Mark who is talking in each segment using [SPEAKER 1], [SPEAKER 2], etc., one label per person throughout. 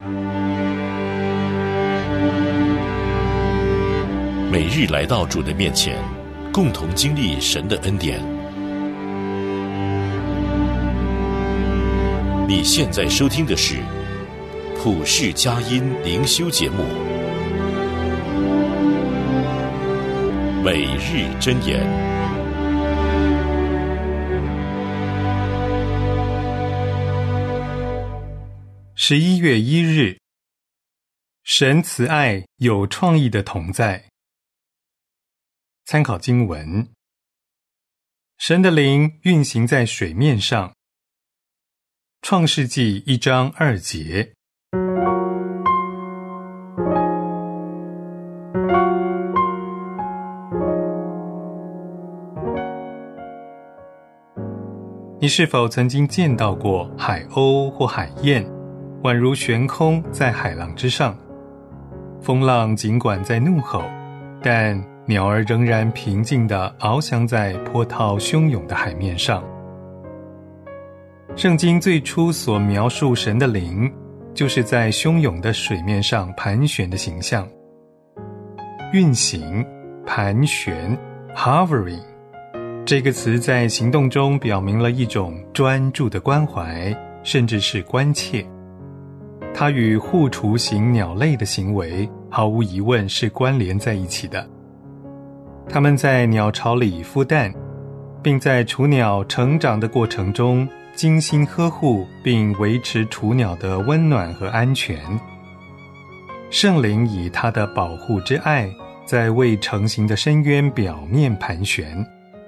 [SPEAKER 1] 每日来到主的面前，共同经历神的恩典。你现在收听的是普世佳音灵修节目，每日箴言。
[SPEAKER 2] 11月1日，神慈爱有创意的同在。参考经文：神的灵运行在水面上。创世纪1章2节。你是否曾经见到过海鸥或海燕，宛如悬空在海浪之上？风浪尽管在怒吼，但鸟儿仍然平静地翱翔在波涛汹涌的海面上。圣经最初所描述神的灵，就是在汹涌的水面上盘旋的形象。运行、盘旋 hovering 这个词在行动中表明了一种专注的关怀，甚至是关切。它与护雏型鸟类的行为毫无疑问是关联在一起的。它们在鸟巢里孵蛋，并在雏鸟成长的过程中精心呵护并维持雏鸟的温暖和安全。圣灵以他的保护之爱在未成形的深渊表面盘旋。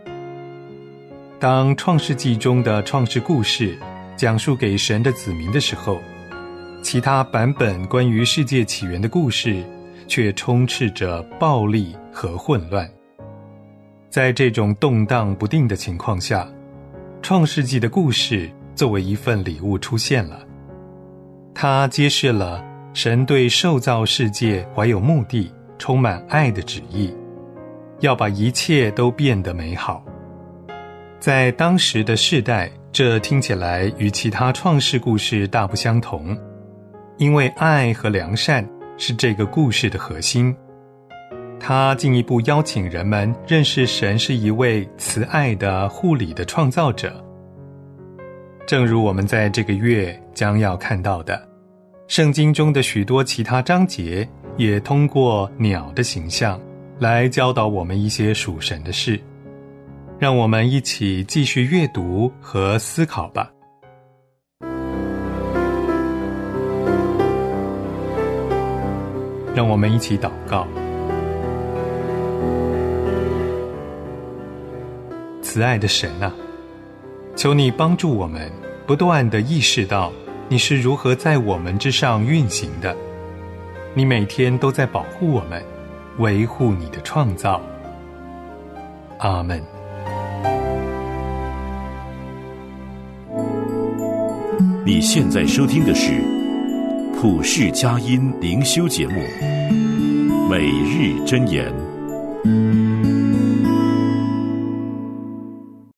[SPEAKER 2] 当创世纪中的创世故事讲述给神的子民的时候，其他版本关于世界起源的故事却充斥着暴力和混乱。在这种动荡不定的情况下，创世纪的故事作为一份礼物出现了。它揭示了神对受造世界怀有目的、充满爱的旨意，要把一切都变得美好。在当时的世代，这听起来与其他创世故事大不相同，因为爱和良善是这个故事的核心。他进一步邀请人们认识神是一位慈爱的护理的创造者。正如我们在这个月将要看到的，圣经中的许多其他章节也通过鸟的形象来教导我们一些属神的事。让我们一起继续阅读和思考吧。让我们一起祷告。慈爱的神啊，求你帮助我们不断地意识到你是如何在我们之上运行的。你每天都在保护我们，维护你的创造。阿们。
[SPEAKER 1] 你现在收听的是普世佳音灵修节目，每日箴言。